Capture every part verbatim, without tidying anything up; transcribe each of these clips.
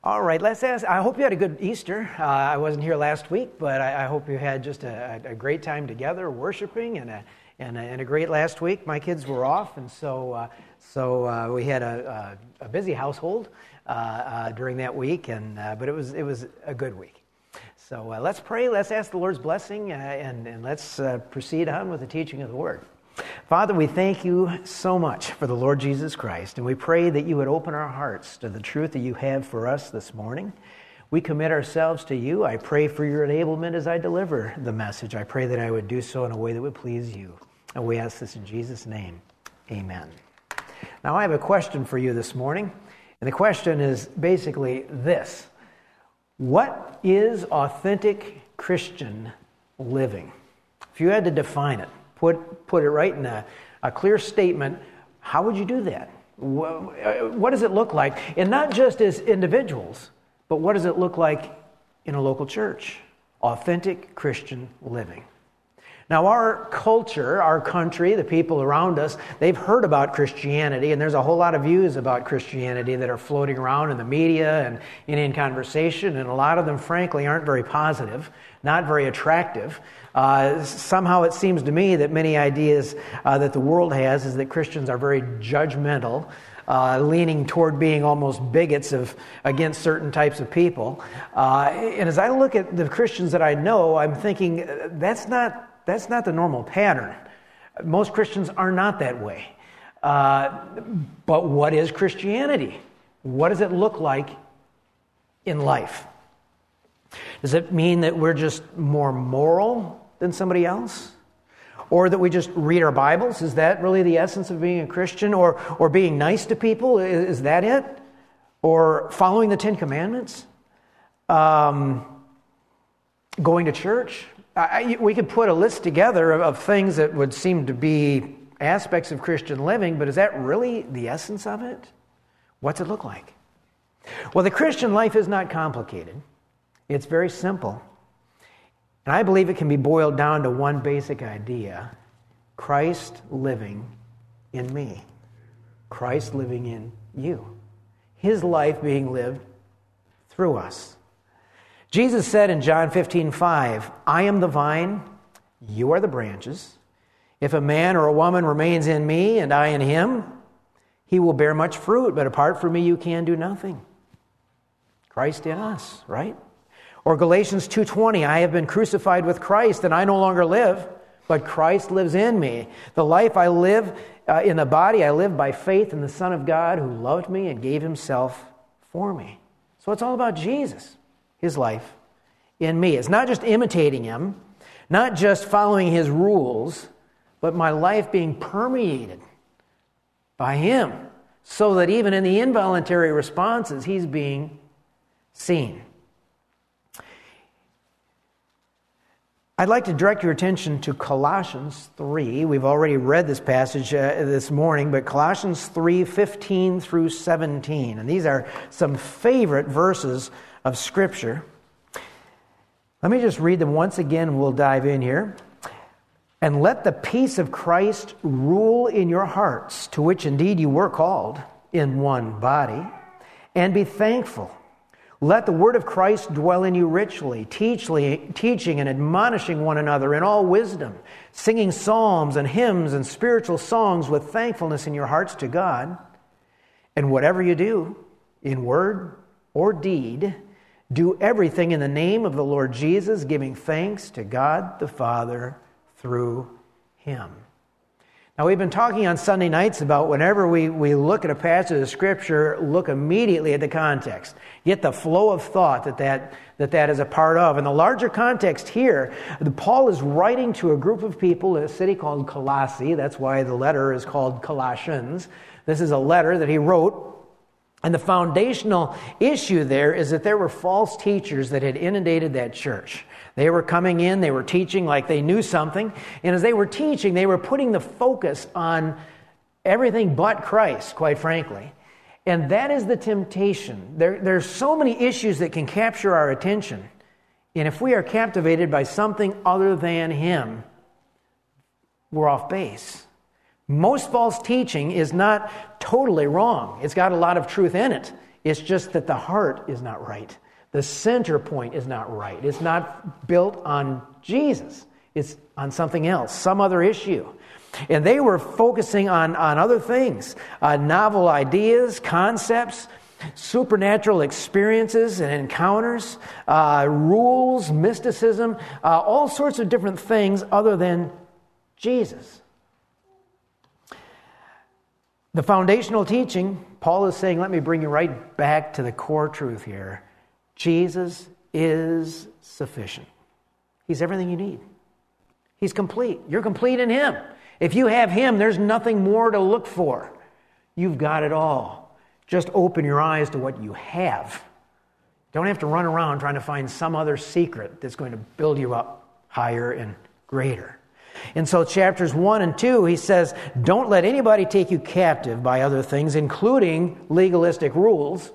All right, let's ask. I hope you had a good Easter. Uh, I wasn't here last week, but I, I hope you had just a, a great time together worshiping and a, and, a, and a great last week. My kids were off, and so uh, so uh, we had a, a, a busy household uh, uh, during that week, and uh, but it was it was a good week. So uh, let's pray. Let's ask the Lord's blessing, uh, and and let's uh, proceed on with the teaching of the Word. Father, we thank you so much for the Lord Jesus Christ, and we pray that you would open our hearts to the truth that you have for us this morning. We commit ourselves to you. I pray for your enablement as I deliver the message. I pray that I would do so in a way that would please you. And we ask this in Jesus' name. Amen. Now, I have a question for you this morning, and the question is basically this. What is authentic Christian living? If you had to define it, Put put it right in a, a clear statement, how would you do that? What, what does it look like? And not just as individuals, but what does it look like in a local church? Authentic Christian living. Now, our culture, our country, the people around us, they've heard about Christianity, and there's a whole lot of views about Christianity that are floating around in the media and, and in conversation, and a lot of them, frankly, aren't very positive, not very attractive. Uh, somehow it seems to me that many ideas uh, that the world has is that Christians are very judgmental, uh, leaning toward being almost bigots of against certain types of people. Uh, and as I look at the Christians that I know, I'm thinking that's not that's not the normal pattern. Most Christians are not that way. Uh, but what is Christianity? What does it look like in life? Does it mean that we're just more moral than somebody else? Or that we just read our Bibles? Is that really the essence of being a Christian? Or or being nice to people? Is, is that it? Or following the Ten Commandments? Um, going to church? I, we could put a list together of, of things that would seem to be aspects of Christian living, but is that really the essence of it? What's it look like? Well, the Christian life is not complicated. It's very simple. And I believe it can be boiled down to one basic idea. Christ living in me. Christ living in you. His life being lived through us. Jesus said in John fifteen five, I am the vine, you are the branches. If a man or a woman remains in me and I in him, he will bear much fruit, but apart from me you can do nothing. Christ in us, right? Or Galatians two twenty, I have been crucified with Christ, and I no longer live, but Christ lives in me. The life I live uh, in the body, I live by faith in the Son of God who loved me and gave himself for me. So it's all about Jesus, his life in me. It's not just imitating him, not just following his rules, but my life being permeated by him, so that even in the involuntary responses, he's being seen. I'd like to direct your attention to Colossians three. We've already read this passage uh, this morning, but Colossians three fifteen through seventeen. And these are some favorite verses of Scripture. Let me just read them once again, and we'll dive in here. And let the peace of Christ rule in your hearts, to which indeed you were called in one body, and be thankful. Let the word of Christ dwell in you richly, teaching and admonishing one another in all wisdom, singing psalms and hymns and spiritual songs with thankfulness in your hearts to God. And whatever you do, in word or deed, do everything in the name of the Lord Jesus, giving thanks to God the Father through him. Now, we've been talking on Sunday nights about whenever we, we look at a passage of Scripture, look immediately at the context. Get the flow of thought that that, that that is a part of. In the larger context here, Paul is writing to a group of people in a city called Colossae. That's why the letter is called Colossians. This is a letter that he wrote. And the foundational issue there is that there were false teachers that had inundated that church. They were coming in, they were teaching like they knew something, and as they were teaching, they were putting the focus on everything but Christ, quite frankly. And that is the temptation. There, there's so many issues that can capture our attention, and if we are captivated by something other than him, we're off base. Most false teaching is not totally wrong. It's got a lot of truth in it. It's just that the heart is not right. The center point is not right. It's not built on Jesus. It's on something else, some other issue. And they were focusing on, on other things, uh, novel ideas, concepts, supernatural experiences and encounters, uh, rules, mysticism, uh, all sorts of different things other than Jesus. The foundational teaching, Paul is saying, let me bring you right back to the core truth here. Jesus is sufficient. He's everything you need. He's complete. You're complete in Him. If you have Him, there's nothing more to look for. You've got it all. Just open your eyes to what you have. Don't have to run around trying to find some other secret that's going to build you up higher and greater. And so chapters one and two, he says, don't let anybody take you captive by other things, including legalistic rules.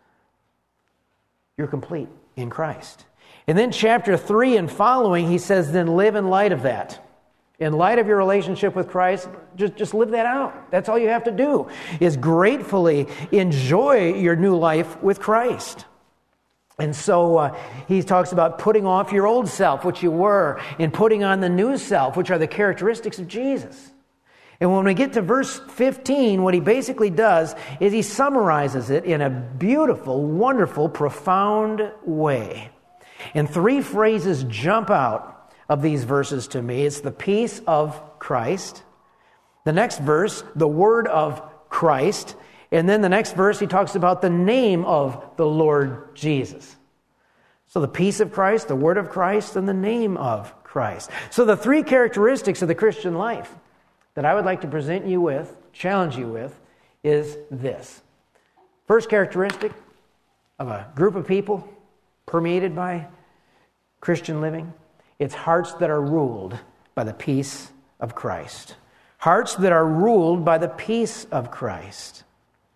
You're complete in Christ. And then chapter three and following, he says, then live in light of that. In light of your relationship with Christ, just, just live that out. That's all you have to do, is gratefully enjoy your new life with Christ. And so uh, he talks about putting off your old self, which you were, and putting on the new self, which are the characteristics of Jesus. And when we get to verse fifteen, what he basically does is he summarizes it in a beautiful, wonderful, profound way. And three phrases jump out of these verses to me. It's the peace of Christ. The next verse, the word of Christ. And then the next verse, he talks about the name of the Lord Jesus. So the peace of Christ, the word of Christ, and the name of Christ. So the three characteristics of the Christian life that I would like to present you with, challenge you with, is this. First characteristic of a group of people permeated by Christian living, it's hearts that are ruled by the peace of Christ. Hearts that are ruled by the peace of Christ.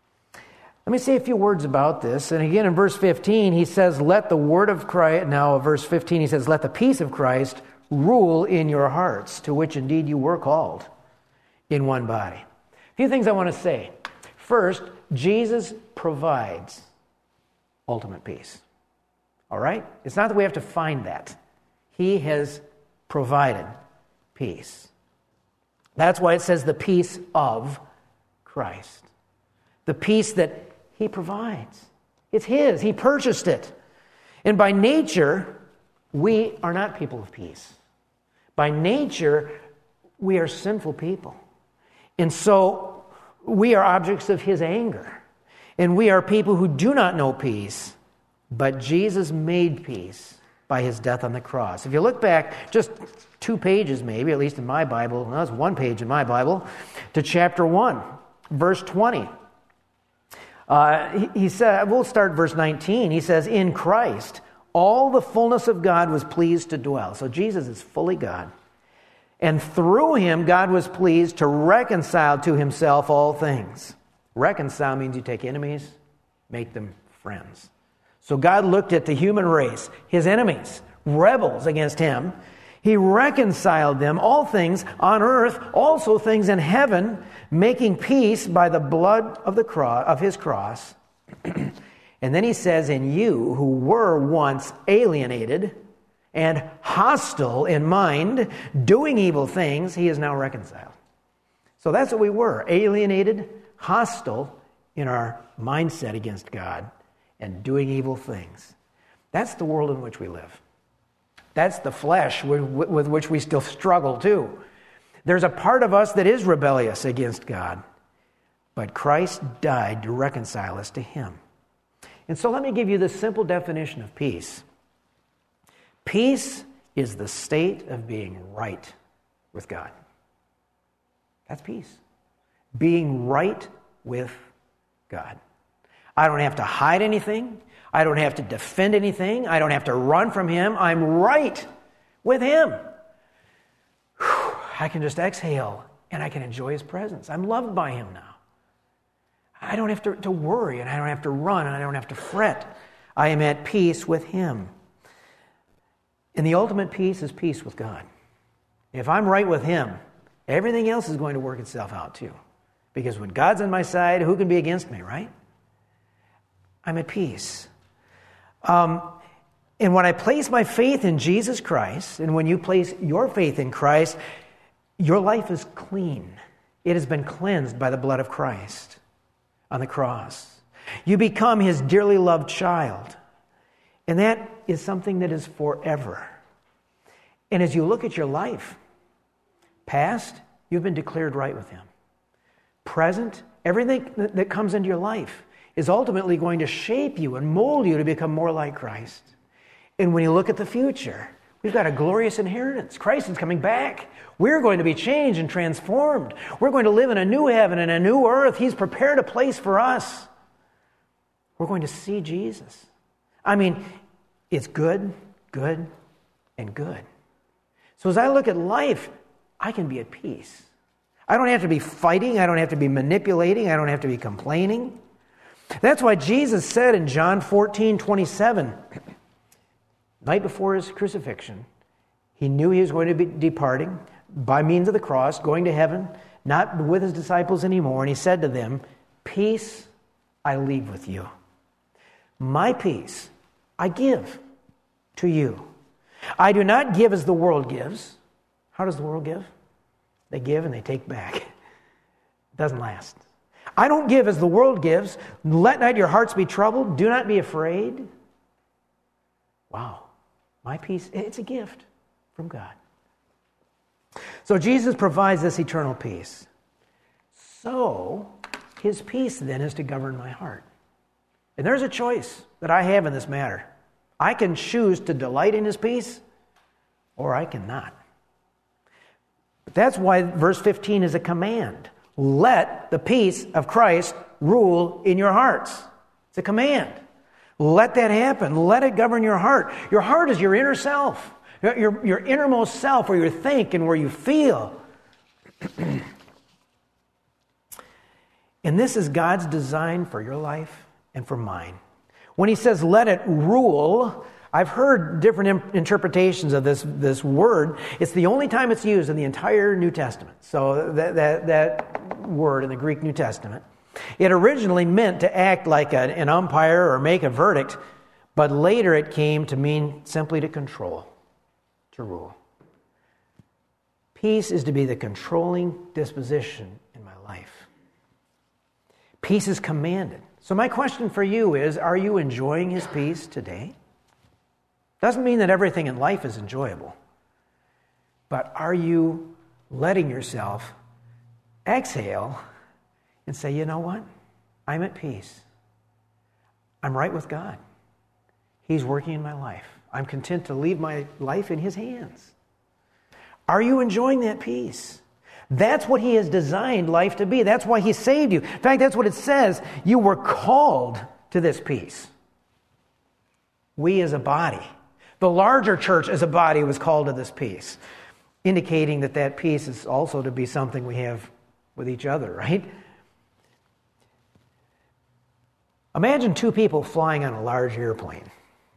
Let me say a few words about this. And again, in verse fifteen, he says, let the word of Christ, now verse fifteen, he says, let the peace of Christ rule in your hearts, to which indeed you were called in one body. A few things I want to say. First, Jesus provides ultimate peace. All right? It's not that we have to find that. He has provided peace. That's why it says the peace of Christ. The peace that He provides. It's His. He purchased it. And by nature, we are not people of peace. By nature, we are sinful people. And so we are objects of His anger. And we are people who do not know peace. But Jesus made peace by His death on the cross. If you look back just two pages maybe, at least in my Bible, well, that's one page in my Bible, to chapter one, verse twenty. Uh, he, he said, we'll start verse nineteen. He says, in Christ, all the fullness of God was pleased to dwell. So Jesus is fully God. And through Him, God was pleased to reconcile to Himself all things. Reconcile means you take enemies, make them friends. So God looked at the human race, His enemies, rebels against Him. He reconciled them, all things on earth, also things in heaven, making peace by the blood of the cross, of His cross. And then He says, in you who were once alienated and hostile in mind, doing evil things, He is now reconciled. So that's what we were, alienated, hostile in our mindset against God, and doing evil things. That's the world in which we live. That's the flesh with, with which we still struggle too. There's a part of us that is rebellious against God, but Christ died to reconcile us to Him. And so let me give you the simple definition of peace. Peace is the state of being right with God. That's peace. Being right with God. I don't have to hide anything. I don't have to defend anything. I don't have to run from Him. I'm right with Him. Whew, I can just exhale and I can enjoy His presence. I'm loved by Him now. I don't have to, to worry and I don't have to run and I don't have to fret. I am at peace with Him. And the ultimate peace is peace with God. If I'm right with Him, everything else is going to work itself out too. Because when God's on my side, who can be against me, right? I'm at peace. Um, and when I place my faith in Jesus Christ, and when you place your faith in Christ, your life is clean. It has been cleansed by the blood of Christ on the cross. You become his dearly loved child. And that is something that is forever. And as you look at your life, past, you've been declared right with him. Present, everything that comes into your life is ultimately going to shape you and mold you to become more like Christ. And when you look at the future, we've got a glorious inheritance. Christ is coming back. We're going to be changed and transformed. We're going to live in a new heaven and a new earth. He's prepared a place for us. We're going to see Jesus. I mean, it's good, good, and good. So as I look at life, I can be at peace. I don't have to be fighting. I don't have to be manipulating. I don't have to be complaining. That's why Jesus said in John fourteen twenty-seven, night before his crucifixion, he knew he was going to be departing by means of the cross, going to heaven, not with his disciples anymore. And he said to them, peace I leave with you. My peace I give to you. I do not give as the world gives. How does the world give? They give and they take back. It doesn't last. I don't give as the world gives. Let not your hearts be troubled. Do not be afraid. Wow. My peace, it's a gift from God. So Jesus provides this eternal peace. So his peace then is to govern my heart. And there's a choice that I have in this matter. I can choose to delight in his peace, or I cannot. But that's why verse fifteen is a command. Let the peace of Christ rule in your hearts. It's a command. Let that happen. Let it govern your heart. Your heart is your inner self, your, your innermost self, where you think and where you feel. And this is God's design for your life and for mine. When he says, let it rule, I've heard different imp- interpretations of this, this word. It's the only time it's used in the entire New Testament. So that, that, that word in the Greek New Testament. It originally meant to act like a, an umpire or make a verdict, but later it came to mean simply to control, to rule. Peace is to be the controlling disposition in my life. Peace is commanded. So my question for you is, are you enjoying his peace today? Doesn't mean that everything in life is enjoyable. But are you letting yourself exhale and say, you know what? I'm at peace. I'm right with God. He's working in my life. I'm content to leave my life in his hands. Are you enjoying that peace? That's what he has designed life to be. That's why he saved you. In fact, that's what it says. You were called to this peace. We as a body, the larger church as a body was called to this peace, indicating that that peace is also to be something we have with each other, right? Imagine two people flying on a large airplane.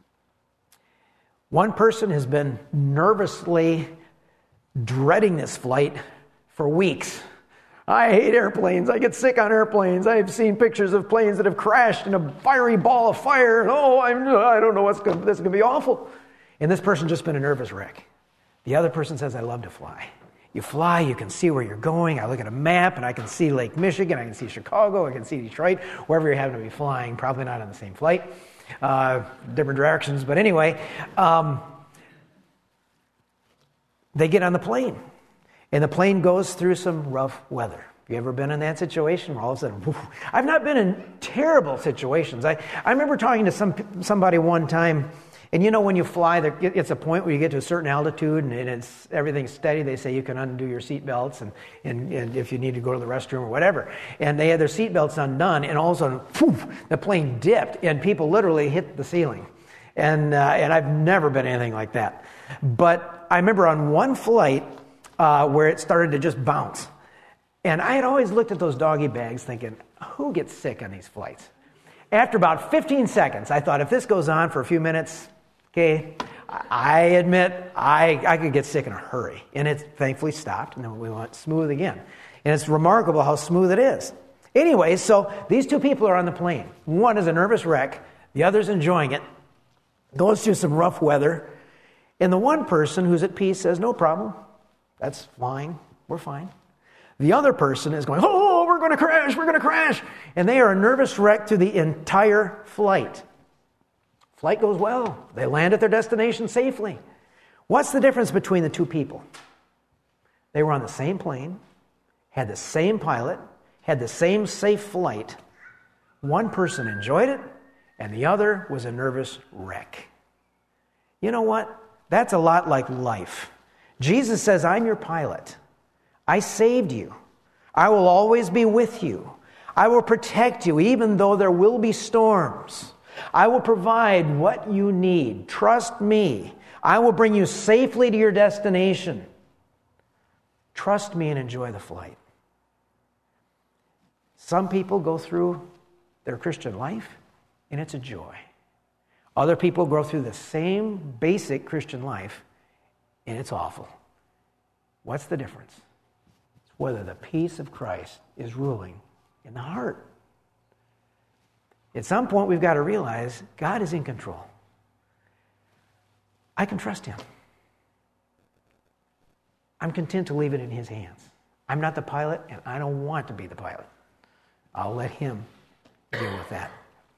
One person has been nervously dreading this flight for weeks. I hate airplanes. I get sick on airplanes. I've seen pictures of planes that have crashed in a fiery ball of fire. Oh, I'm, I don't know what's going to, this is going to be awful. And this person's just been a nervous wreck. The other person says, I love to fly. You fly, you can see where you're going. I look at a map and I can see Lake Michigan, I can see Chicago, I can see Detroit, wherever you happen to be flying, probably not on the same flight, uh, different directions. But anyway, um, they get on the plane. And the plane goes through some rough weather. Have you ever been in that situation where all of a sudden, whoosh, I've not been in terrible situations. I, I remember talking to some somebody one time, and you know when you fly, there, it's a point where you get to a certain altitude and it's everything's steady. They say you can undo your seatbelts and, and, and if you need to go to the restroom or whatever. And they had their seatbelts undone, and all of a sudden, whoosh, the plane dipped, and people literally hit the ceiling. And, uh, and I've never been anything like that. But I remember on one flight, Uh, where it started to just bounce. And I had always looked at those doggy bags thinking, who gets sick on these flights? After about fifteen seconds, I thought, if this goes on for a few minutes, okay, I admit I, I could get sick in a hurry. And it thankfully stopped, and then we went smooth again. And it's remarkable how smooth it is. Anyway, so these two people are on the plane. One is a nervous wreck. The other's enjoying it. Goes through some rough weather. And the one person who's at peace says, no problem. That's fine. We're fine. The other person is going, oh, we're going to crash. We're going to crash. And they are a nervous wreck through the entire flight. Flight goes well. They land at their destination safely. What's the difference between the two people? They were on the same plane, had the same pilot, had the same safe flight. One person enjoyed it, and the other was a nervous wreck. You know what? That's a lot like life. Jesus says, I'm your pilot. I saved you. I will always be with you. I will protect you even though there will be storms. I will provide what you need. Trust me. I will bring you safely to your destination. Trust me and enjoy the flight. Some people go through their Christian life and it's a joy. Other people go through the same basic Christian life and it's awful. What's the difference? It's whether the peace of Christ is ruling in the heart. At some point, we've got to realize God is in control. I can trust Him. I'm content to leave it in His hands. I'm not the pilot, and I don't want to be the pilot. I'll let Him deal with that.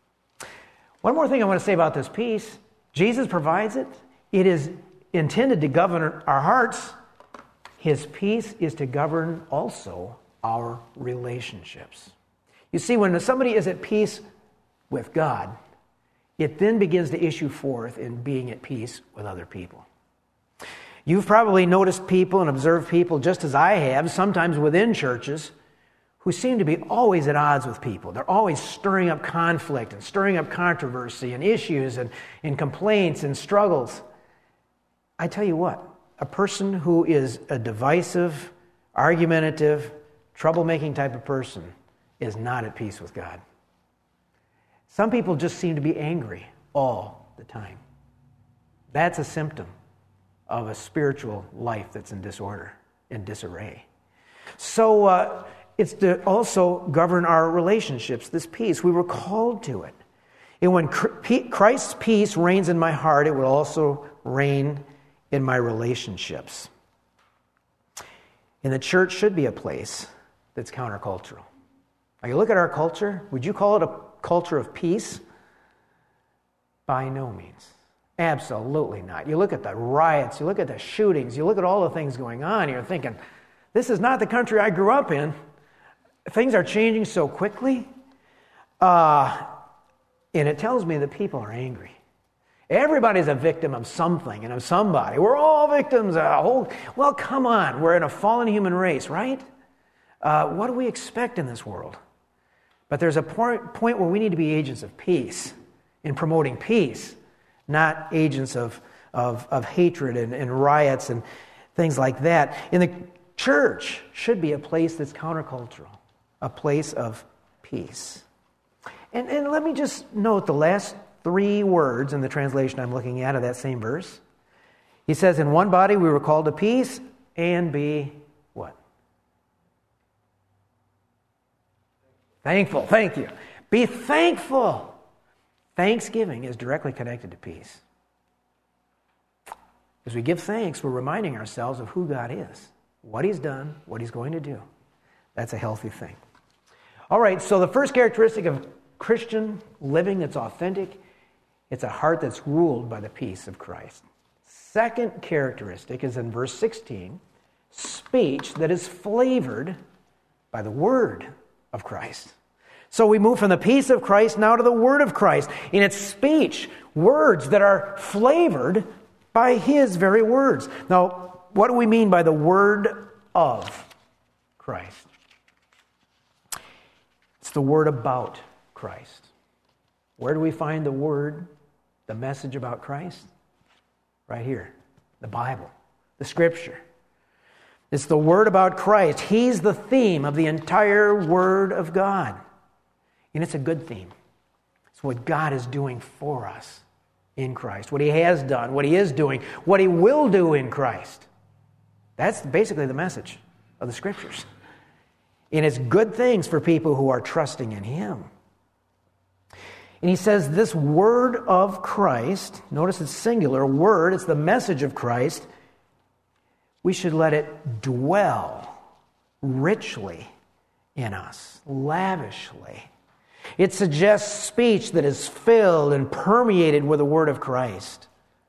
One more thing I want to say about this peace. Jesus provides it. It is intended to govern our hearts. His peace is to govern also our relationships. You see, when somebody is at peace with God, it then begins to issue forth in being at peace with other people. You've probably noticed people and observed people, just as I have, sometimes within churches, who seem to be always at odds with people. They're always stirring up conflict and stirring up controversy and issues and, and complaints and struggles. I tell you what, a person who is a divisive, argumentative, troublemaking type of person is not at peace with God. Some people just seem to be angry all the time. That's a symptom of a spiritual life that's in disorder, in disarray. So uh, it's to also govern our relationships, this peace. We were called to it. And when Christ's peace reigns in my heart, it will also reign in my relationships. And the church should be a place that's countercultural. Now, you look at our culture, would you call it a culture of peace? By no means. Absolutely not. You look at the riots, you look at the shootings, you look at all the things going on, you're thinking, this is not the country I grew up in. Things are changing so quickly. Uh, and it tells me that people are angry. Everybody's a victim of something and of somebody. We're all victims. A whole, well, come on. We're in a fallen human race, right? Uh, what do we expect in this world? But there's a point, point where we need to be agents of peace in promoting peace, not agents of, of, of hatred and, and riots and things like that. And the church should be a place that's countercultural, a place of peace. And, and let me just note the last three words in the translation I'm looking at of that same verse. He says, in one body we were called to peace and be what? Thankful. Thank you. Be thankful. Thanksgiving is directly connected to peace. As we give thanks, we're reminding ourselves of who God is, what He's done, what He's going to do. That's a healthy thing. All right, so the first characteristic of Christian living that's authentic, it's a heart that's ruled by the peace of Christ. Second characteristic is in verse sixteen, speech that is flavored by the word of Christ. So we move from the peace of Christ now to the word of Christ. In its speech, words that are flavored by His very words. Now, what do we mean by the word of Christ? It's the word about Christ. Where do we find the word, the message about Christ? Right here, the Bible, the Scripture. It's the word about Christ. He's the theme of the entire Word of God. And it's a good theme. It's what God is doing for us in Christ, what He has done, what He is doing, what He will do in Christ. That's basically the message of the Scriptures. And it's good things for people who are trusting in Him. And he says this word of Christ, notice it's singular, word, it's the message of Christ, we should let it dwell richly in us, lavishly. It suggests speech that is filled and permeated with the word of Christ.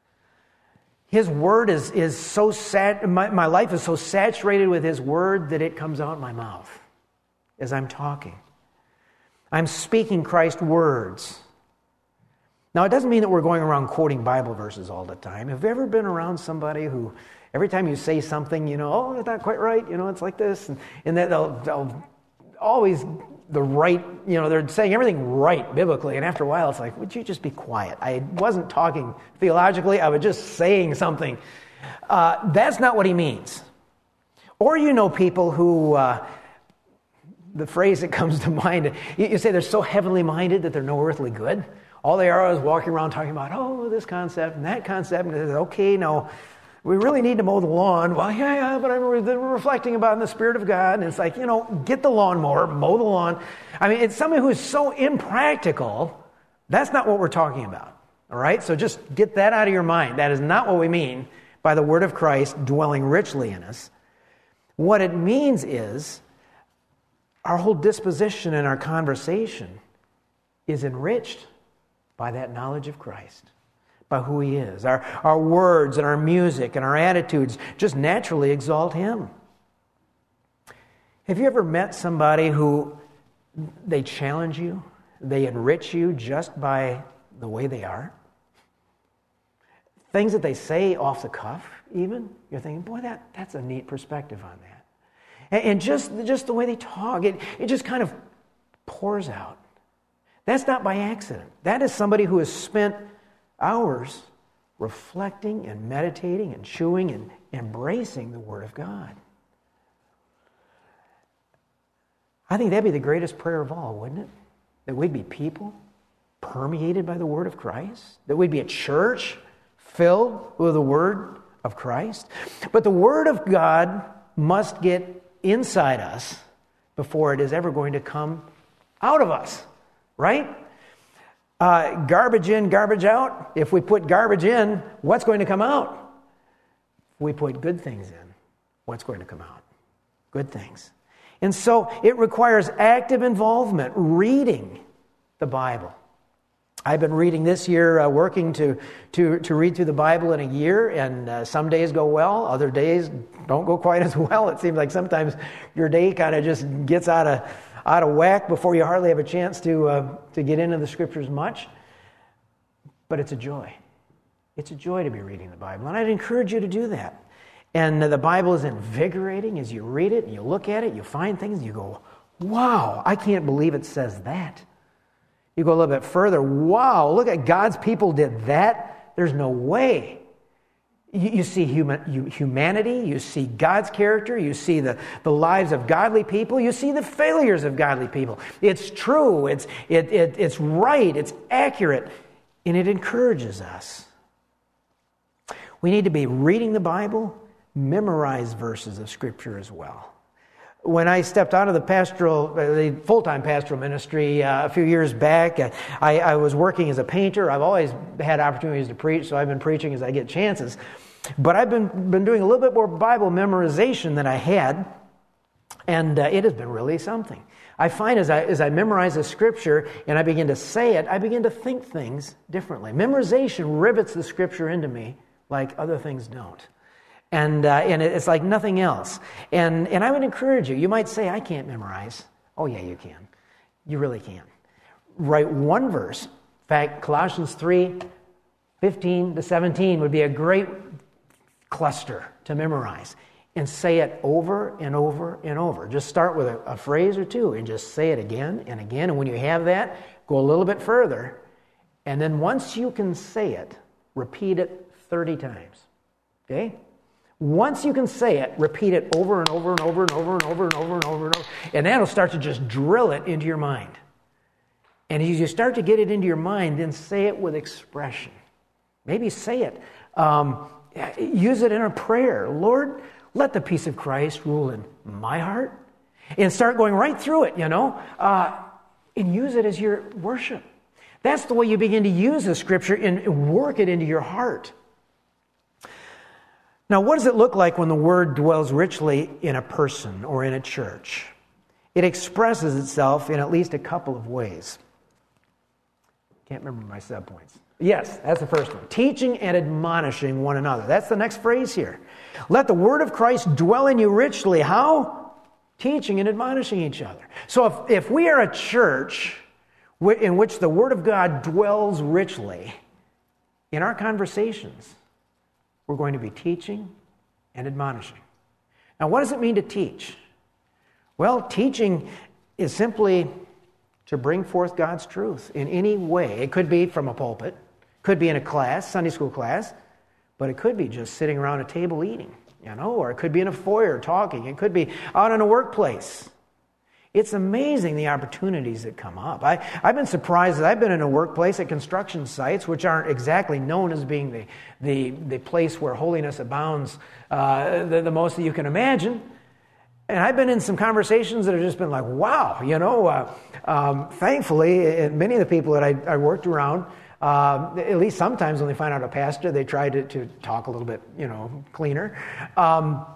His word is, is so sat, my, my life is so saturated with His word that it comes out in my mouth as I'm talking. I'm speaking Christ's words. Now, it doesn't mean that we're going around quoting Bible verses all the time. Have you ever been around somebody who, every time you say something, you know, oh, that's not quite right, you know, it's like this, and, and that they'll, they'll always the right, you know, they're saying everything right biblically, and after a while it's like, would you just be quiet? I wasn't talking theologically, I was just saying something. Uh, that's not what he means. Or you know people who, uh, the phrase that comes to mind, you, you say they're so heavenly minded that they're no earthly good. All they are is walking around talking about, oh, this concept and that concept, and it's okay, no, we really need to mow the lawn. Well, yeah, yeah, but I'm re- reflecting about in the Spirit of God, and it's like, you know, get the lawnmower, mow the lawn. I mean, it's somebody who is so impractical. That's not what we're talking about, all right? So just get that out of your mind. That is not what we mean by the word of Christ dwelling richly in us. What it means is our whole disposition and our conversation is enriched by that knowledge of Christ, by who He is. Our, our words and our music and our attitudes just naturally exalt Him. Have you ever met somebody who they challenge you, they enrich you just by the way they are? Things that they say off the cuff, even, you're thinking, boy, that, that's a neat perspective on that. And, and just, just the way they talk, it, it just kind of pours out. That's not by accident. That is somebody who has spent hours reflecting and meditating and chewing and embracing the Word of God. I think that'd be the greatest prayer of all, wouldn't it? That we'd be people permeated by the Word of Christ. That we'd be a church filled with the Word of Christ. But the Word of God must get inside us before it is ever going to come out of us. Right? Uh, garbage in, garbage out. If we put garbage in, what's going to come out? If we put good things in, what's going to come out? Good things. And so it requires active involvement, reading the Bible. I've been reading this year, uh, working to, to, to read through the Bible in a year, and uh, some days go well, other days don't go quite as well. It seems like sometimes your day kind of just gets out of out of whack before you hardly have a chance to uh, to get into the Scriptures much. But it's a joy. It's a joy to be reading the Bible, and I'd encourage you to do that. And uh, the Bible is invigorating as you read it, and you look at it, you find things, and you go, wow, I can't believe it says that. You go a little bit further, wow, look at God's people did that. There's no way. You, you see human, you, humanity, you see God's character, you see the, the lives of godly people, you see the failures of godly people. It's true, it's, it, it, it's right, it's accurate, and it encourages us. We need to be reading the Bible, memorize verses of Scripture as well. When I stepped out of the pastoral, the full-time pastoral ministry uh, a few years back, I, I was working as a painter. I've always had opportunities to preach, so I've been preaching as I get chances. But I've been, been doing a little bit more Bible memorization than I had, and uh, it has been really something. I find as I, as I memorize the Scripture and I begin to say it, I begin to think things differently. Memorization rivets the Scripture into me like other things don't. And uh, and it's like nothing else. And and I would encourage you. You might say, I can't memorize. Oh, yeah, you can. You really can. Write one verse. In fact, Colossians three, fifteen to seventeen would be a great cluster to memorize. And say it over and over and over. Just start with a, a phrase or two and just say it again and again. And when you have that, go a little bit further. And then once you can say it, repeat it thirty times. Okay? Once you can say it, repeat it over and over and over and over and over and over and over and over. And that'll start to just drill it into your mind. And as you start to get it into your mind, then say it with expression. Maybe say it. Um, use it in a prayer. Lord, let the peace of Christ rule in my heart. And start going right through it, you know, uh, and use it as your worship. That's the way you begin to use the Scripture and work it into your heart. Now, what does it look like when the Word dwells richly in a person or in a church? It expresses itself in at least a couple of ways. Can't remember my subpoints. Yes, that's the first one. Teaching and admonishing one another. That's the next phrase here. Let the Word of Christ dwell in you richly. How? Teaching and admonishing each other. So if, if we are a church in which the Word of God dwells richly, in our conversations, we're going to be teaching and admonishing. Now, what does it mean to teach? Well, teaching is simply to bring forth God's truth in any way. It could be from a pulpit, could be in a class, Sunday school class, but it could be just sitting around a table eating, you know, or it could be in a foyer talking. It could be out in a workplace. It's amazing the opportunities that come up. I, I've been surprised that I've been in a workplace at construction sites, which aren't exactly known as being the, the, the place where holiness abounds uh, the, the most that you can imagine. And I've been in some conversations that have just been like, wow, you know, uh, um, thankfully, and many of the people that I, I worked around, uh, at least sometimes when they find out a pastor, they try to, to talk a little bit, you know, cleaner. Um,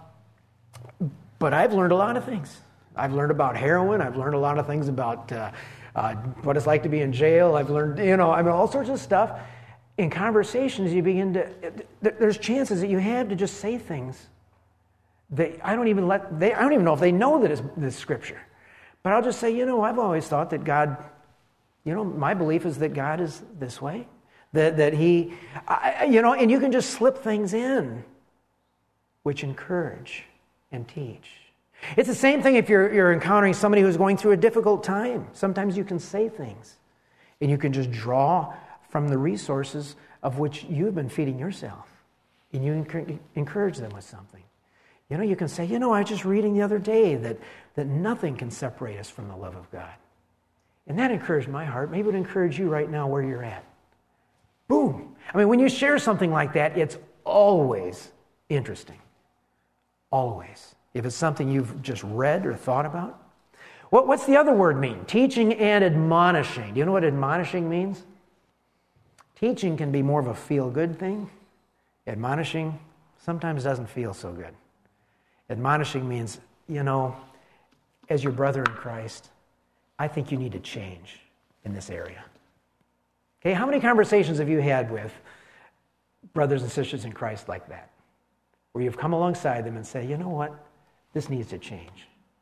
but I've learned a lot of things. I've learned about heroin. I've learned a lot of things about uh, uh, what it's like to be in jail. I've learned, you know, I mean, all sorts of stuff. In conversations, you begin to, there's chances that you have to just say things that I don't even let, they, I don't even know if they know that it's this Scripture. But I'll just say, you know, I've always thought that God, you know, my belief is that God is this way. That, that He, I, you know, and you can just slip things in which encourage and teach. It's the same thing if you're, you're encountering somebody who's going through a difficult time. Sometimes you can say things, and you can just draw from the resources of which you've been feeding yourself, and you encourage them with something. You know, you can say, you know, I was just reading the other day that, that nothing can separate us from the love of God. And that encouraged my heart. Maybe it would encourage you right now where you're at. Boom. I mean, when you share something like that, it's always interesting. Always. If it's something you've just read or thought about. What, what's the other word mean? Teaching and admonishing. Do you know what admonishing means? Teaching can be more of a feel-good thing. Admonishing sometimes doesn't feel so good. Admonishing means, you know, as your brother in Christ, I think you need to change in this area. Okay, how many conversations have you had with brothers and sisters in Christ like that? Where you've come alongside them and say, you know what? This needs to change.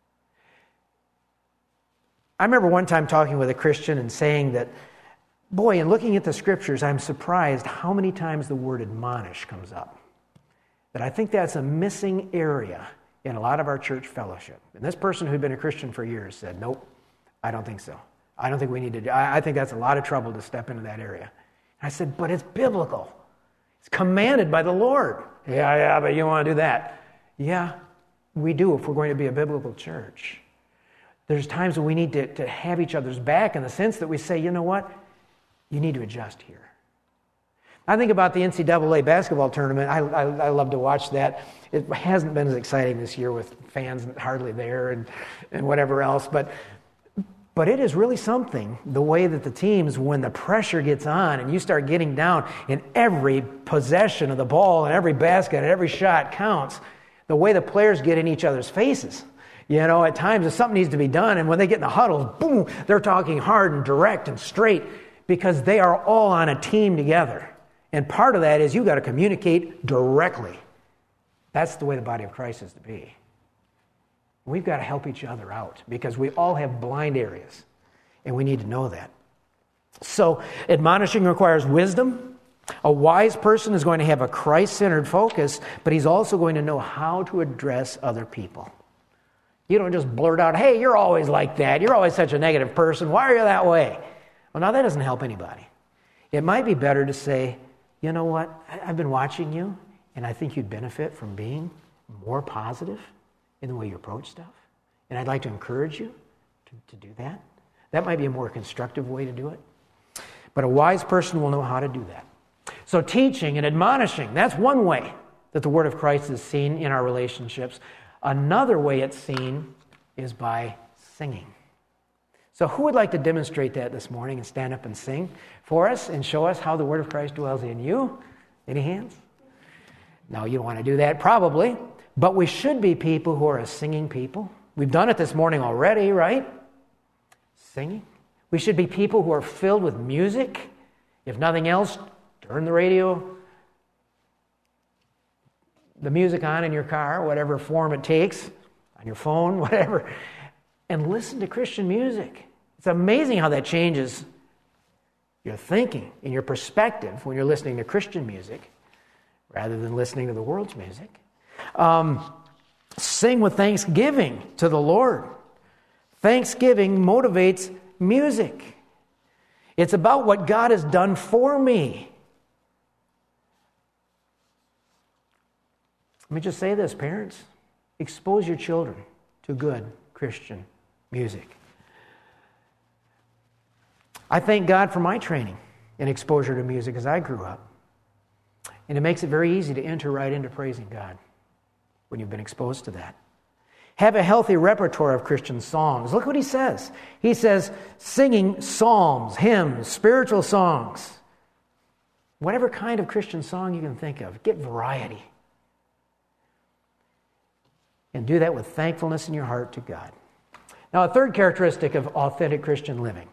I remember one time talking with a Christian and saying that, boy, in looking at the Scriptures, I'm surprised how many times the word admonish comes up. That I think that's a missing area in a lot of our church fellowship. And this person who'd been a Christian for years said, nope, I don't think so. I don't think we need to do, I, I think that's a lot of trouble to step into that area. I said, but it's biblical. It's commanded by the Lord. Yeah, yeah, but you want to do that. Yeah, we do if we're going to be a biblical church. There's times when we need to, to have each other's back in the sense that we say, you know what? You need to adjust here. I think about the N C double A basketball tournament. I, I, I love to watch that. It hasn't been as exciting this year with fans hardly there and, and whatever else, but But it is really something, the way that the teams, when the pressure gets on and you start getting down and every possession of the ball and every basket and every shot counts, the way the players get in each other's faces. You know, at times if something needs to be done and when they get in the huddles, boom, they're talking hard and direct and straight because they are all on a team together. And part of that is you've got to communicate directly. That's the way the body of Christ is to be. We've got to help each other out because we all have blind areas, and we need to know that. So, admonishing requires wisdom. A wise person is going to have a Christ-centered focus, but he's also going to know how to address other people. You don't just blurt out, hey, you're always like that. You're always such a negative person. Why are you that way? Well, now that doesn't help anybody. It might be better to say, you know what? I've been watching you, and I think you'd benefit from being more positive in the way you approach stuff. And I'd like to encourage you to, to do that. That might be a more constructive way to do it. But a wise person will know how to do that. So teaching and admonishing, that's one way that the Word of Christ is seen in our relationships. Another way it's seen is by singing. So who would like to demonstrate that this morning and stand up and sing for us and show us how the Word of Christ dwells in you? Any hands? No, you don't want to do that, probably. But we should be people who are a singing people. We've done it this morning already, right? Singing. We should be people who are filled with music. If nothing else, turn the radio, the music on in your car, whatever form it takes, on your phone, whatever, and listen to Christian music. It's amazing how that changes your thinking and your perspective when you're listening to Christian music rather than listening to the world's music. Um, sing with thanksgiving to the Lord. Thanksgiving motivates music. It's about what God has done for me. Let me just say this, parents. Expose your children to good Christian music. I thank God for my training and exposure to music as I grew up. And it makes it very easy to enter right into praising God when you've been exposed to that. Have a healthy repertoire of Christian songs. Look what he says. He says, singing psalms, hymns, spiritual songs. Whatever kind of Christian song you can think of, get variety. And do that with thankfulness in your heart to God. Now, a third characteristic of authentic Christian living.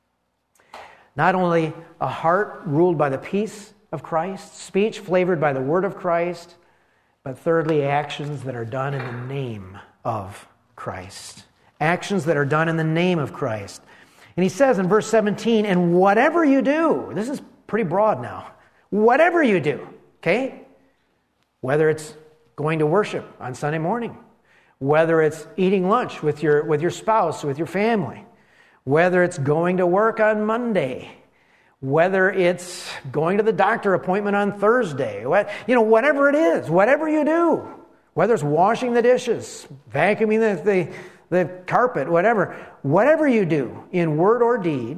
Not only a heart ruled by the peace of Christ, speech flavored by the word of Christ, but thirdly, actions that are done in the name of Christ. Actions that are done in the name of Christ. And he says in verse seventeen, and whatever you do, this is pretty broad now, whatever you do, okay? Whether it's going to worship on Sunday morning, whether it's eating lunch with your, with your spouse, with your family, whether it's going to work on Monday, whether it's going to the doctor appointment on Thursday, you know, whatever it is, whatever you do, whether it's washing the dishes, vacuuming the, the, the carpet, whatever, whatever you do in word or deed,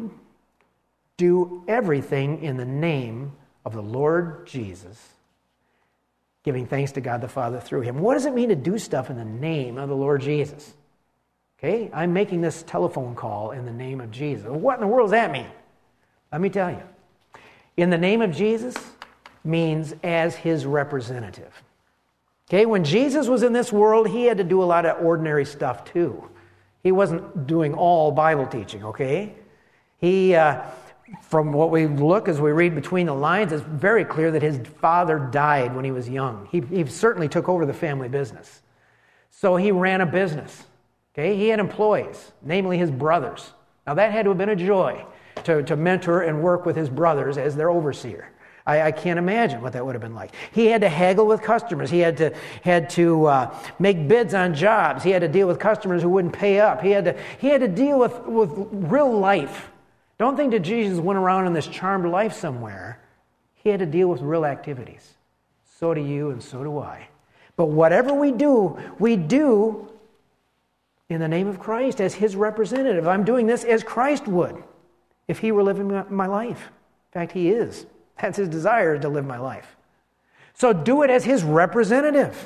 do everything in the name of the Lord Jesus, giving thanks to God the Father through him. What does it mean to do stuff in the name of the Lord Jesus? Okay, I'm making this telephone call in the name of Jesus. What in the world does that mean? Let me tell you. In the name of Jesus means as his representative. Okay, when Jesus was in this world, he had to do a lot of ordinary stuff too. He wasn't doing all Bible teaching, okay? He, uh, from what we look as we read between the lines, it's very clear that his father died when he was young. He, he certainly took over the family business. So he ran a business. Okay, he had employees, namely his brothers. Now that had to have been a joy to, to mentor and work with his brothers as their overseer. I, I can't imagine what that would have been like. He had to haggle with customers. He had to had to uh, make bids on jobs. He had to deal with customers who wouldn't pay up. He had to he had to deal with, with real life. Don't think that Jesus went around in this charmed life somewhere. He had to deal with real activities. So do you and so do I. But whatever we do, we do in the name of Christ as his representative. I'm doing this as Christ would if he were living my life. In fact, he is. That's his desire, to live my life. So do it as his representative.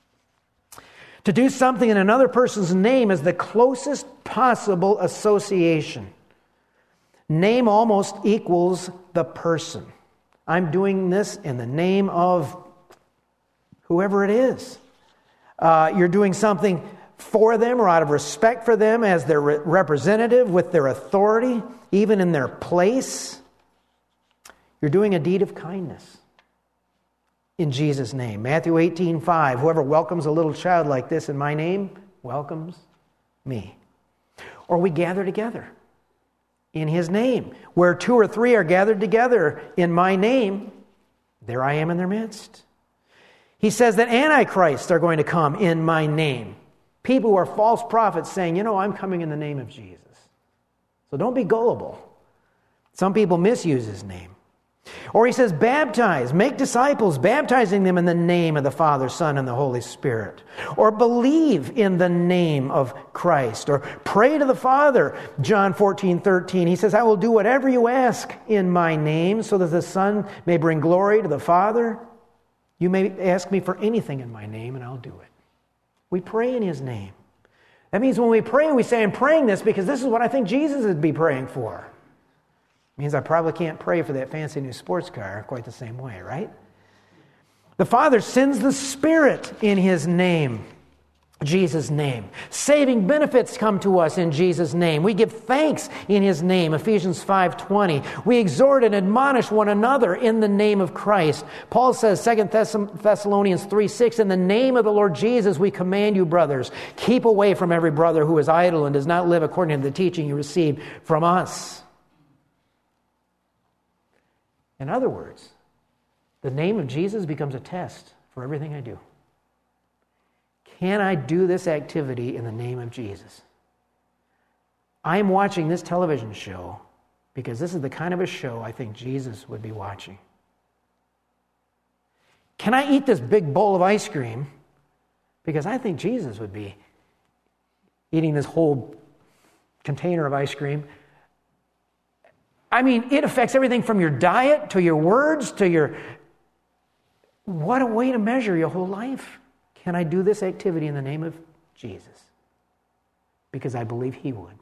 To do something in another person's name is the closest possible association. Name almost equals the person. I'm doing this in the name of whoever it is. Uh, you're doing something for them or out of respect for them as their re- representative with their authority, even in their place. You're doing a deed of kindness in Jesus' name. Matthew eighteen five, whoever welcomes a little child like this in my name welcomes me. Or we gather together in his name. Where two or three are gathered together in my name, there I am in their midst. He says that antichrists are going to come in my name. People who are false prophets saying, you know, I'm coming in the name of Jesus. So don't be gullible. Some people misuse his name. Or he says, baptize, make disciples, baptizing them in the name of the Father, Son, and the Holy Spirit. Or believe in the name of Christ. Or pray to the Father, John fourteen thirteen. He says, I will do whatever you ask in my name, so that the Son may bring glory to the Father. You may ask me for anything in my name, and I'll do it. We pray in his name. That means when we pray, we say, I'm praying this because this is what I think Jesus would be praying for. It means I probably can't pray for that fancy new sports car quite the same way, right? The Father sends the Spirit in His name, Jesus' name. Saving benefits come to us in Jesus' name. We give thanks in His name, Ephesians five twenty. We exhort and admonish one another in the name of Christ. Paul says, Second Thessalonians three six, in the name of the Lord Jesus we command you, brothers, keep away from every brother who is idle and does not live according to the teaching you received from us. In other words, the name of Jesus becomes a test for everything I do. Can I do this activity in the name of Jesus? I'm watching this television show because this is the kind of a show I think Jesus would be watching. Can I eat this big bowl of ice cream because I think Jesus would be eating this whole container of ice cream? I mean, it affects everything from your diet to your words to your... What a way to measure your whole life. Can I do this activity in the name of Jesus? Because I believe He would.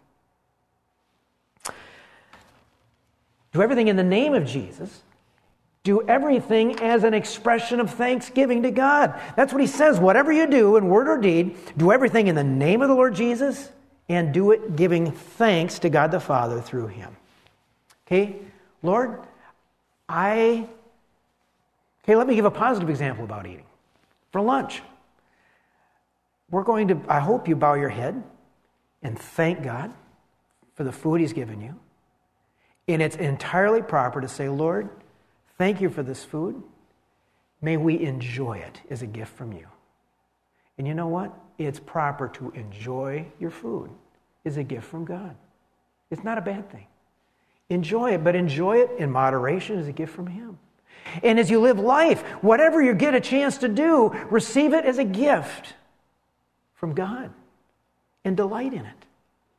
Do everything in the name of Jesus. Do everything as an expression of thanksgiving to God. That's what He says. Whatever you do in word or deed, do everything in the name of the Lord Jesus and do it giving thanks to God the Father through Him. Okay? Lord, I... Okay, let me give a positive example about eating. For lunch, we're going to, I hope you bow your head and thank God for the food He's given you. And it's entirely proper to say, Lord, thank you for this food. May we enjoy it as a gift from you. And you know what? It's proper to enjoy your food as a gift from God. It's not a bad thing. Enjoy it, but enjoy it in moderation as a gift from Him. And as you live life, whatever you get a chance to do, receive it as a gift from God and delight in it.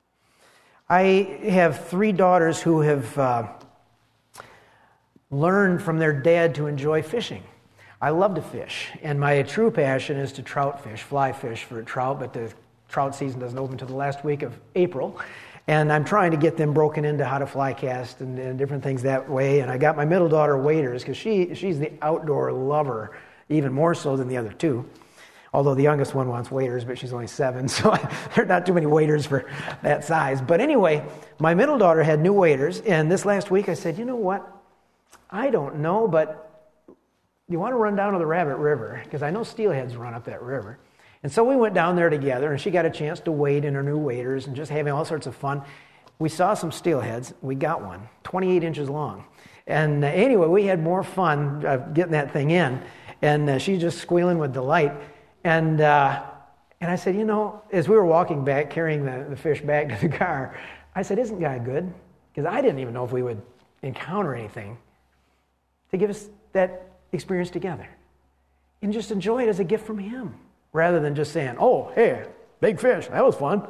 I have three daughters who have uh, learned from their dad to enjoy fishing. I love to fish, and my true passion is to trout fish, fly fish for trout, but the trout season doesn't open until the last week of April. And I'm trying to get them broken into how to fly cast and, and different things that way. And I got my middle daughter waders because she, she's the outdoor lover, even more so than the other two. Although the youngest one wants waders, but she's only seven, so there are not too many waders for that size. But anyway, my middle daughter had new waders, and this last week I said, you know what? I don't know, but you want to run down to the Rabbit River, because I know steelheads run up that river. And so we went down there together, and she got a chance to wade in her new waders and just having all sorts of fun. We saw some steelheads. We got one, twenty-eight inches long. And uh, anyway, we had more fun uh, getting that thing in, and uh, she's just squealing with delight. And uh, and I said, you know, as we were walking back, carrying the, the fish back to the car, I said, isn't God good? Because I didn't even know if we would encounter anything to give us that experience together. And just enjoy it as a gift from Him, rather than just saying, oh, hey, big fish, that was fun.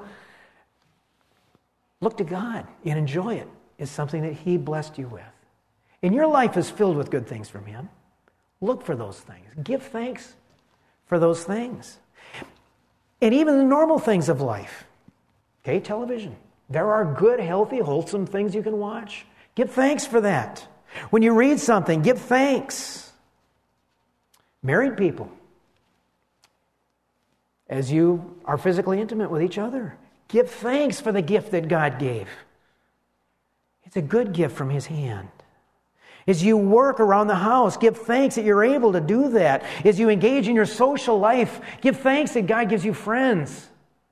Look to God and enjoy it as something that He blessed you with. And your life is filled with good things from Him. Look for those things. Give thanks for those things. And even the normal things of life. Okay, television. There are good, healthy, wholesome things you can watch. Give thanks for that. When you read something, give thanks. Married people, as you are physically intimate with each other, give thanks for the gift that God gave. It's a good gift from His hand. As you work around the house, give thanks that you're able to do that. As you engage in your social life, give thanks that God gives you friends.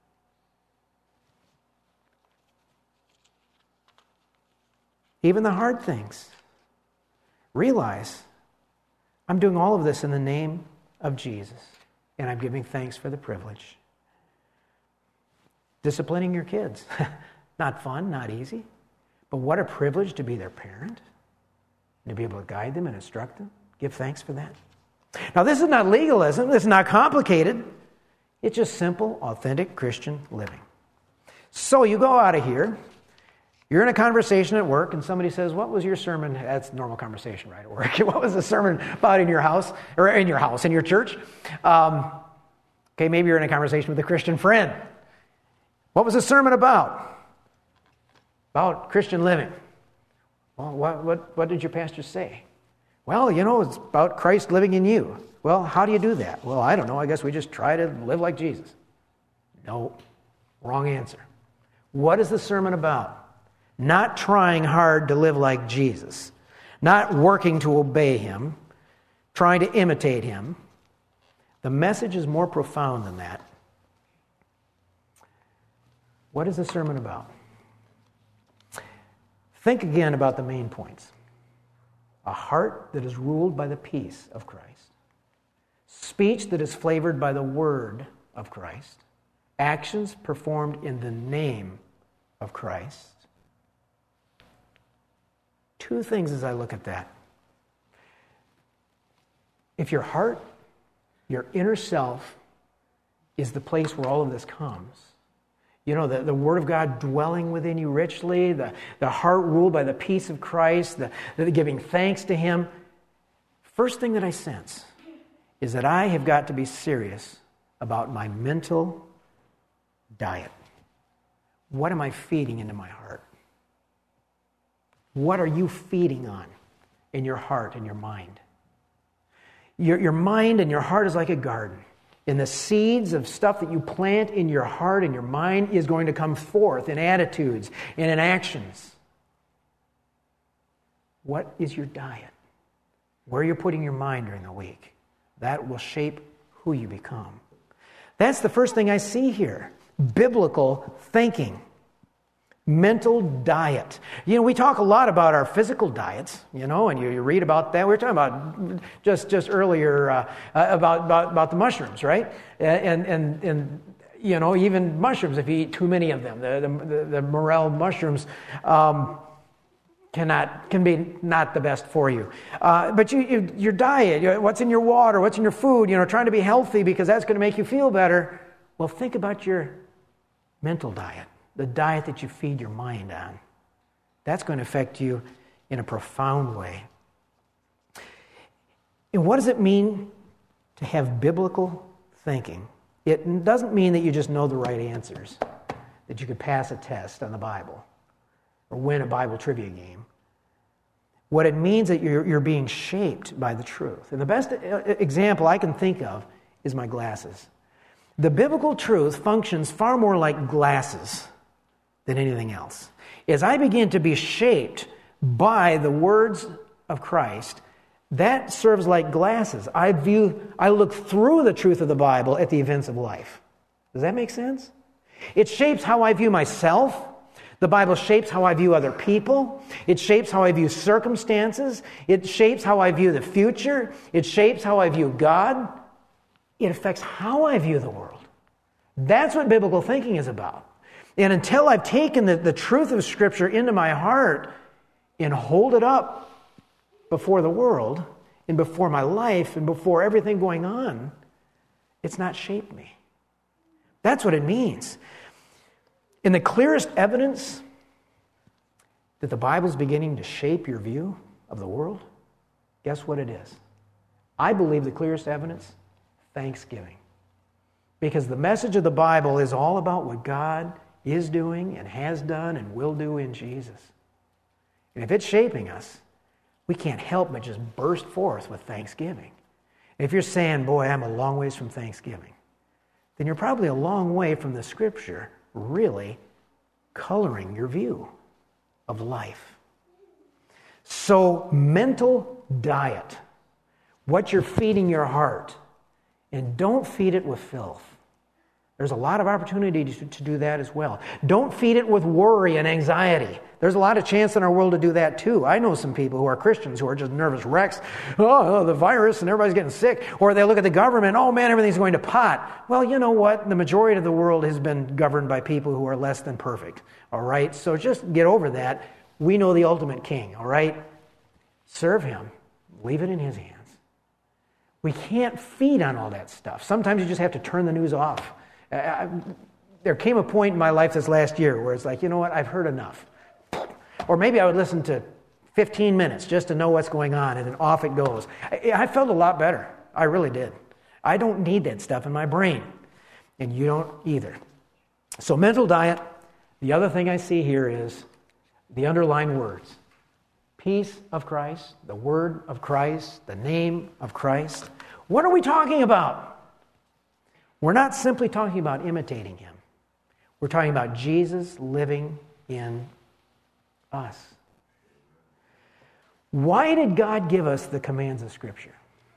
Even the hard things. Realize, I'm doing all of this in the name of Jesus, and I'm giving thanks for the privilege. Disciplining your kids. Not fun, not easy, but what a privilege to be their parent. To be able to guide them and instruct them. Give thanks for that. Now, this is not legalism. This is not complicated. It's just simple, authentic Christian living. So you go out of here. You're in a conversation at work, and somebody says, what was your sermon? That's normal conversation, right, at work. What was the sermon about in your house, or in your house, in your church? Um, okay, maybe you're in a conversation with a Christian friend. What was the sermon about? About Christian living. Well, what, what, what did your pastor say? Well, you know, it's about Christ living in you. Well, how do you do that? Well, I don't know. I guess we just try to live like Jesus. No, wrong answer. What is the sermon about? Not trying hard to live like Jesus. Not working to obey him. Trying to imitate him. The message is more profound than that. What is the sermon about? Think again about the main points. A heart that is ruled by the peace of Christ. Speech that is flavored by the word of Christ. Actions performed in the name of Christ. Two things as I look at that. If your heart, your inner self, is the place where all of this comes, you know, the, the Word of God dwelling within you richly, the, the heart ruled by the peace of Christ, the, the giving thanks to him, first thing that I sense is that I have got to be serious about my mental diet. What am I feeding into my heart? What are you feeding on in your heart and your mind? Your, your mind and your heart is like a garden. And the seeds of stuff that you plant in your heart and your mind is going to come forth in attitudes and in actions. What is your diet? Where you're putting your mind during the week. That will shape who you become. That's the first thing I see here. Biblical thinking. Mental diet. You know, we talk a lot about our physical diets, you know, and you, you read about that. We were talking about just just earlier uh, about, about about the mushrooms, right? And and and you know, even mushrooms, if you eat too many of them, the the, the morel mushrooms um, cannot can be not the best for you. Uh, but you, you your diet, what's in your water, what's in your food, you know, trying to be healthy because that's going to make you feel better. Well, think about your mental diet. The diet that you feed your mind on. That's going to affect you in a profound way. And what does it mean to have biblical thinking? It doesn't mean that you just know the right answers, that you could pass a test on the Bible or win a Bible trivia game. What it means is that you're, you're being shaped by the truth. And the best example I can think of is my glasses. The biblical truth functions far more like glasses than anything else. As I begin to be shaped by the words of Christ, that serves like glasses. I view, I look through the truth of the Bible at the events of life. Does that make sense? It shapes how I view myself. The Bible shapes how I view other people. It shapes how I view circumstances. It shapes how I view the future. It shapes how I view God. It affects how I view the world. That's what biblical thinking is about. And until I've taken the, the truth of Scripture into my heart and hold it up before the world and before my life and before everything going on, it's not shaped me. That's what it means. And the clearest evidence that the Bible's beginning to shape your view of the world, guess what it is? I believe the clearest evidence, thanksgiving. Because the message of the Bible is all about what God is doing and has done and will do in Jesus. And if it's shaping us, we can't help but just burst forth with thanksgiving. And if you're saying, boy, I'm a long ways from thanksgiving, then you're probably a long way from the Scripture really coloring your view of life. So, mental diet, what you're feeding your heart, and don't feed it with filth. There's a lot of opportunity to, to do that as well. Don't feed it with worry and anxiety. There's a lot of chance in our world to do that too. I know some people who are Christians who are just nervous wrecks. Oh, the virus and everybody's getting sick. Or they look at the government, oh man, everything's going to pot. Well, you know what? The majority of the world has been governed by people who are less than perfect. All right? So just get over that. We know the ultimate king. All right? Serve him. Leave it in his hands. We can't feed on all that stuff. Sometimes you just have to turn the news off. I, there came a point in my life this last year where it's like, you know what, I've heard enough. Or maybe I would listen to fifteen minutes just to know what's going on, and then off it goes. I, I felt a lot better. I really did. I don't need that stuff in my brain. And you don't either. So mental diet, the other thing I see here is the underlying words. Peace of Christ, the word of Christ, the name of Christ. What are we talking about? We're not simply talking about imitating him. We're talking about Jesus living in us. Why did God give us the commands of Scripture?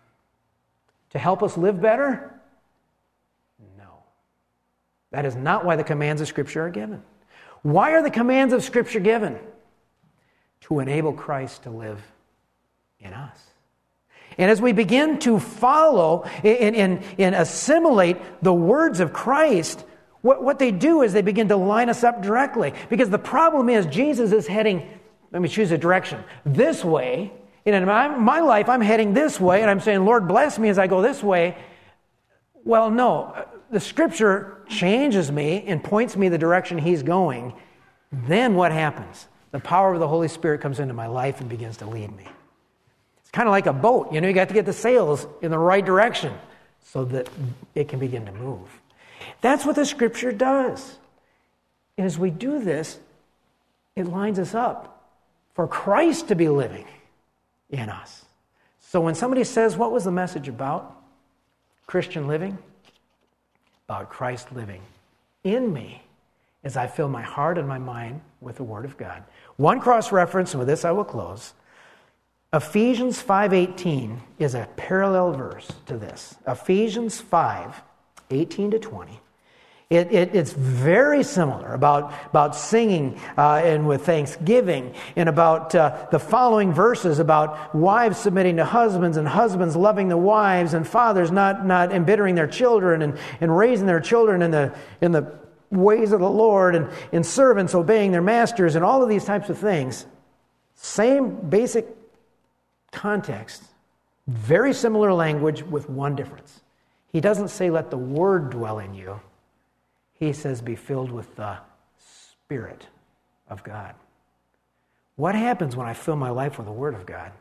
To help us live better? No. That is not why the commands of Scripture are given. Why are the commands of Scripture given? To enable Christ to live in us. And as we begin to follow and, and, and assimilate the words of Christ, what, what they do is they begin to line us up directly. Because the problem is Jesus is heading, let me choose a direction, this way. And in my, my life, I'm heading this way, and I'm saying, Lord, bless me as I go this way. Well, no. The Scripture changes me and points me the direction he's going. Then what happens? The power of the Holy Spirit comes into my life and begins to lead me. It's kind of like a boat. You know, you got to get the sails in the right direction so that it can begin to move. That's what the Scripture does. And as we do this, it lines us up for Christ to be living in us. So when somebody says, what was the message about? Christian living? About Christ living in me as I fill my heart and my mind with the Word of God. One cross-reference, and with this I will close. Ephesians five eighteen is a parallel verse to this. Ephesians five eighteen to twenty. It, it, it's very similar about, about singing uh, and with thanksgiving, and about uh, the following verses about wives submitting to husbands and husbands loving the wives and fathers not, not embittering their children and, and raising their children in the, in the ways of the Lord, and, and servants obeying their masters, and all of these types of things. Same basic context, very similar language with one difference. He doesn't say let the word dwell in you. He says be filled with the Spirit of God. What happens when I fill my life with the Word of God?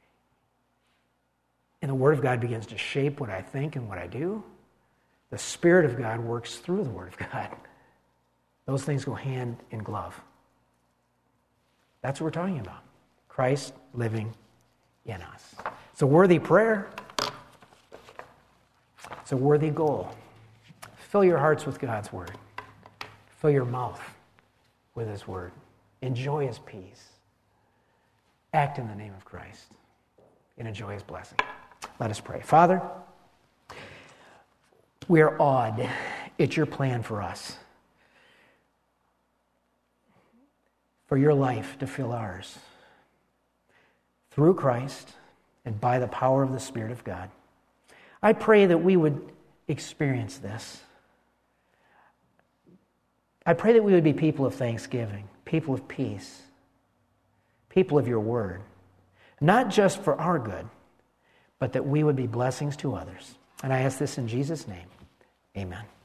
And the Word of God begins to shape what I think and what I do. The Spirit of God works through the Word of God. Those things go hand in glove. That's what we're talking about. Christ living in us. It's a worthy prayer. It's a worthy goal. Fill your hearts with God's Word. Fill your mouth with His Word. Enjoy His peace. Act in the name of Christ and enjoy His blessing. Let us pray. Father, we are awed at your plan for us, for your life to fill ours through Christ and by the power of the Spirit of God. I pray that we would experience this. I pray that we would be people of thanksgiving, people of peace, people of your word, not just for our good, but that we would be blessings to others. And I ask this in Jesus' name. Amen.